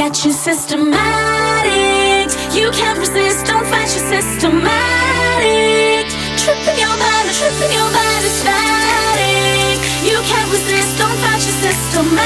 get you systematic. You can't resist, don't fight your systematic.